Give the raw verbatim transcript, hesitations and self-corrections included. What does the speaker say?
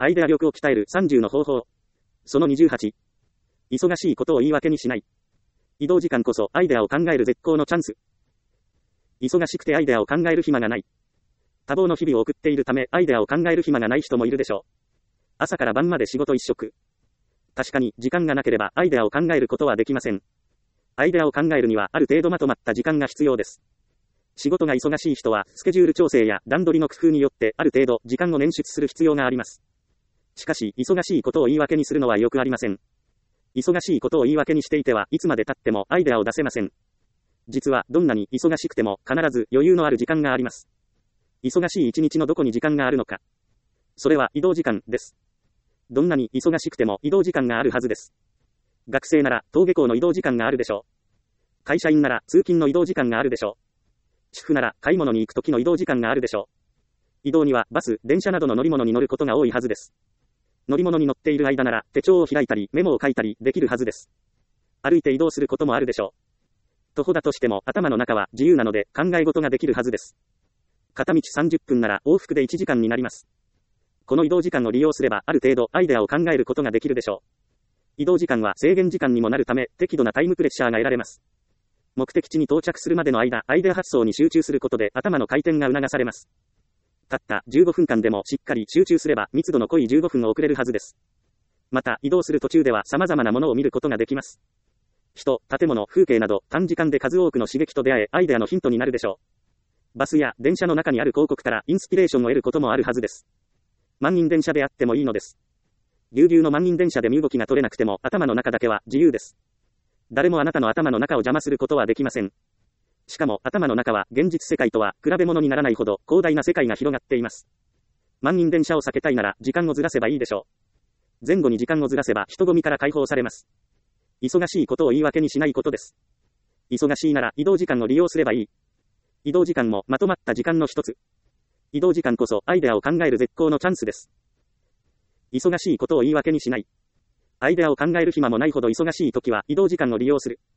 アイデア力を鍛えるさんじゅうの方法。そのにじゅうはち。忙しいことを言い訳にしない。移動時間こそアイデアを考える絶好のチャンス。忙しくてアイデアを考える暇がない。多忙の日々を送っているためアイデアを考える暇がない人もいるでしょう。朝から晩まで仕事一色。確かに時間がなければアイデアを考えることはできません。アイデアを考えるにはある程度まとまった時間が必要です。仕事が忙しい人はスケジュール調整や段取りの工夫によってある程度時間を捻出する必要があります。しかし忙しいことを言い訳にするのはよくありません。忙しいことを言い訳にしていてはいつまで経ってもアイデアを出せません。実はどんなに忙しくても必ず余裕のある時間があります。忙しい一日のどこに時間があるのか。それは移動時間です。どんなに忙しくても移動時間があるはずです。学生なら登下校の移動時間があるでしょう。会社員なら通勤の移動時間があるでしょう。主婦なら買い物に行く時の移動時間があるでしょう。移動にはバス、電車などの乗り物に乗ることが多いはずです。乗り物に乗っている間なら手帳を開いたりメモを書いたりできるはずです。歩いて移動することもあるでしょう。徒歩だとしても頭の中は自由なので考え事ができるはずです。片道さんじゅっぷんなら往復でいちじかんになります。この移動時間を利用すればある程度アイデアを考えることができるでしょう。移動時間は制限時間にもなるため適度なタイムプレッシャーが得られます。目的地に到着するまでの間、アイデア発想に集中することで頭の回転が促されます。たったじゅうごふんかんでもしっかり集中すれば密度の濃いじゅうごふんを送れるはずです。また移動する途中では様々なものを見ることができます。人、建物、風景など短時間で数多くの刺激と出会えアイデアのヒントになるでしょう。バスや電車の中にある広告からインスピレーションを得ることもあるはずです。満員電車であってもいいのです。ぎゅうぎゅうの満員電車で身動きが取れなくても頭の中だけは自由です。誰もあなたの頭の中を邪魔することはできません。しかも頭の中は現実世界とは比べ物にならないほど広大な世界が広がっています。満員電車を避けたいなら時間をずらせばいいでしょう。前後に時間をずらせば人混みから解放されます。忙しいことを言い訳にしないことです。忙しいなら移動時間を利用すればいい。移動時間もまとまった時間の一つ。移動時間こそアイデアを考える絶好のチャンスです。忙しいことを言い訳にしない。アイデアを考える暇もないほど忙しい時は移動時間を利用する。